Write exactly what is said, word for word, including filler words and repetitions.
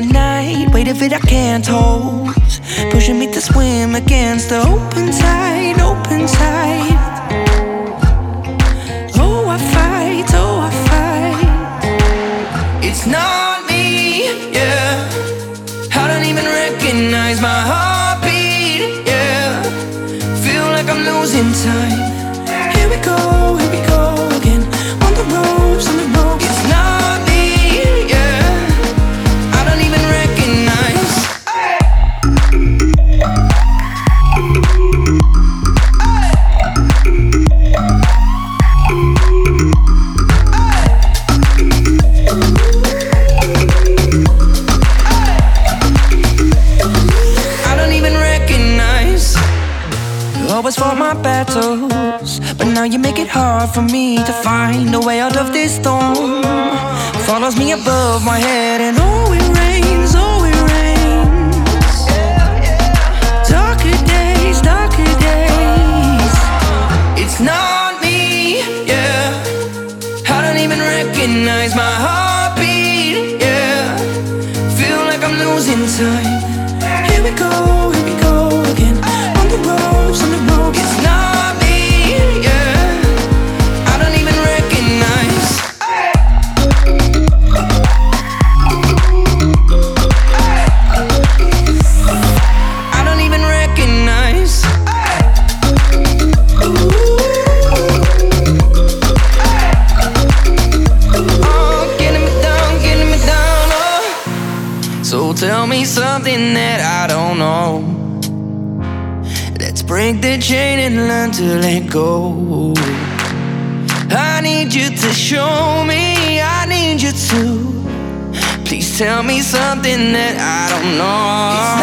night, weight of it I can't hold, pushing me to swim against the open tide, open tide. Oh, I fight, oh, I fight. It's not me, yeah. I don't even recognize my heartbeat, yeah. Feel like I'm losing time. Here we go, here we go again. On the ropes, on the ropes. It's not me, yeah. I don't even recognize. Hey. I don't even recognize. You always fought my battles, but now you make it hard for me to find a way out of this storm. Follows me above my head, and oh, it rains, oh, it rains. Darker days, darker days. It's not me, yeah. I don't even recognize my heartbeat, yeah. Feel like I'm losing time. Here we go, here we go again. On the ropes, on the ropes. It's not me, yeah. I don't even recognize. Hey. Hey. I don't even recognize. Hey. Ooh. Hey. Oh, getting me down, getting me down, oh. So tell me something that I don't know. Let's break the chain and learn to let go. I need you to show me, I need you to. Please tell me something that I don't know.